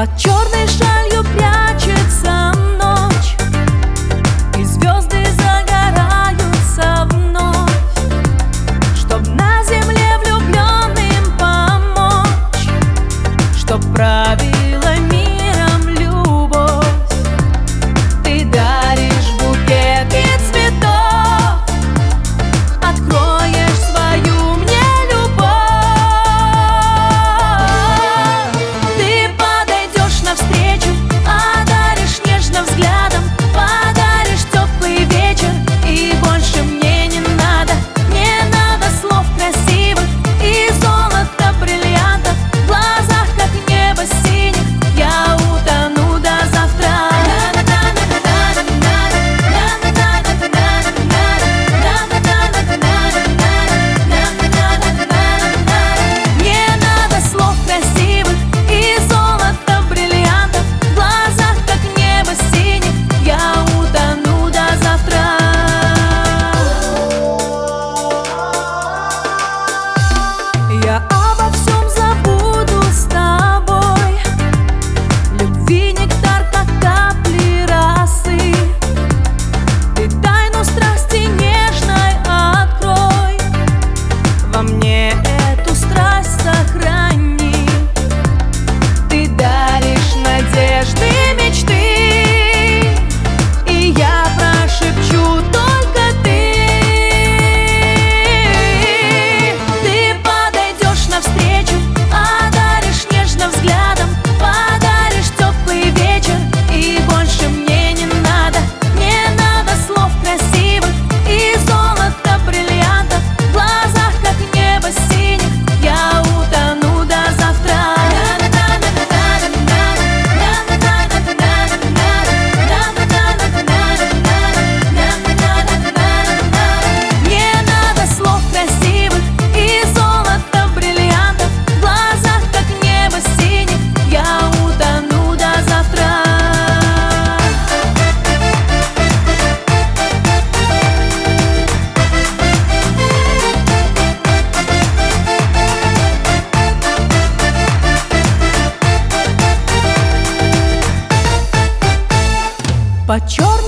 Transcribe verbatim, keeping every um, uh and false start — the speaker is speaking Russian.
Под черной шалью прячется ночь, и звезды загораются вновь, чтоб на земле влюбленным помочь, чтоб правила миром любовь. Ты даришь букеты цветов, откроешь свою мне любовь. Ты подойдешь навстречу, одаришь нежным взглядом, подаришь теплый вечер, и больше мне не надо, не надо слов красивых и золота бриллиантов. В глазах, как небо синих, я утону до завтра. Не надо слов красивых и золота бриллиантов. В глазах, как небо синих, я утону до завтра. Я обо всем забуду с тобой. Любви нектар, как капли росы. Ты тайну страсти нежной открой, во мне эту страсть сохрани. Ты даришь надежды, мечты, и я прошепчу только ты. Ты подойдешь навстречу, одаришь нежным взглядом, подаришь теплый вечер, и больше мне не надо, не надо слов красивых и золота бриллиантов. В глазах, как небо синих, я утону до завтра. Не надо слов красивых и золота бриллиантов. В глазах, как небо синих, я утону до завтра. Под черной